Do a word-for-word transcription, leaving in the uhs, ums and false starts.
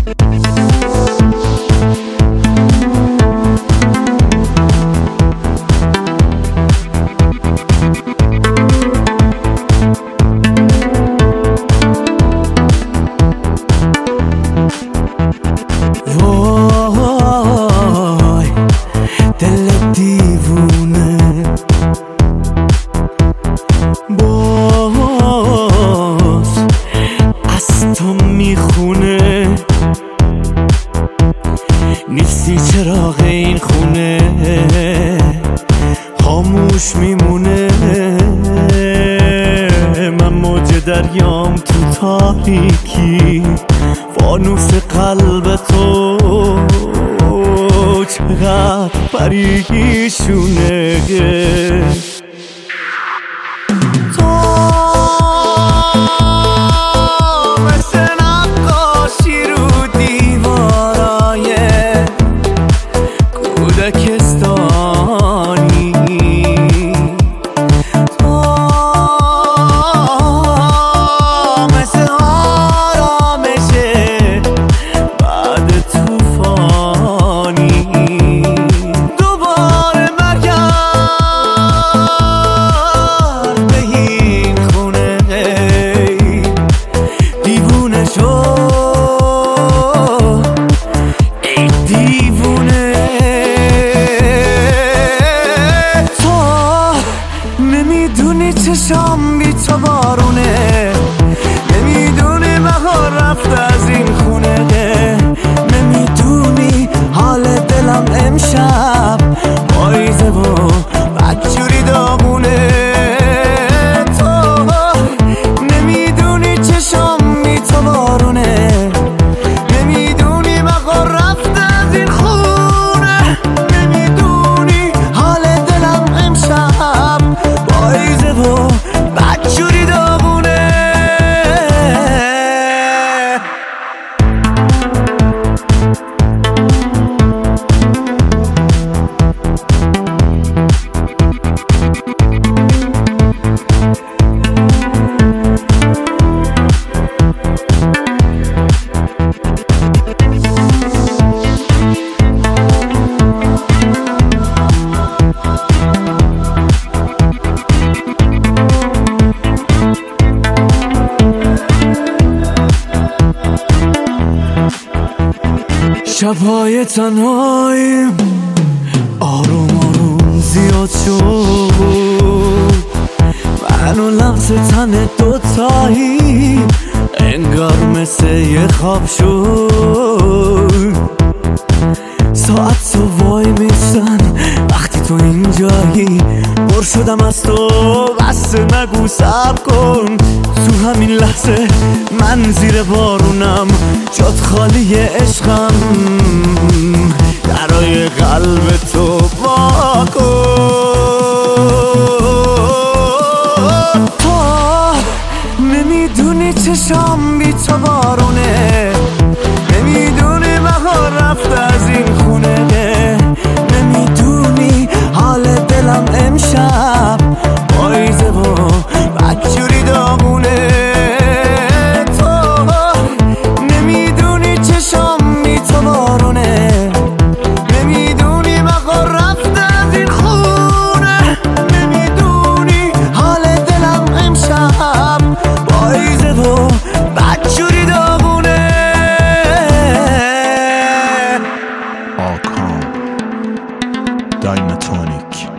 وای دل دیوونه باز از تو میخونه، نیستی چراغ این خونه، خاموش میمونه. من موج دریام تو تاریکی، فانوس قلب تو چقدر پریشونه. تو مثل نقاشی رو دیوارای کودکستانی، تو مثل آرامش بعد طوفانی. دوباره برگرد به این خونه، دیوونه شو ای دیوونه. تو نمیدونی چشام بی تو بارونه، نمیدونی بهار رفته از این خونه، نمیدونی حال دلم امشب پاییزه و بدجوری داغونه. تو نمیدونی چشام بی تو بارونه، نمیدونی بهار رفته از این خونه، نمیدونی حال دلم امشب پاییزه و بدجوری داغونه. شبهای تنهاییم آروم آروم زیاد شد، من و لمس تن دوتایی انگار مثل یه خواب شد. ساعت تو وای میستن وقتی تو اینجایی، پر شدم از تو بس نگو صبر کن. تو همین لحظه من زیر بارونم، جات خالی عشقم، درای قلب تو وا کن. تو نمیدونی چشام بی تو بارونه، نمیدونی بهار رفته از این خونه، نمیدونی حال دلم امشب پاییزه و بدجوری داغونه. تو نمیدونی چشام بی تو بارونه، نمیدونی بهار رفته از این خونه، نمیدونی حال دلم امشب پاییزه و بدجوری داغونه. آکام دایمتونیک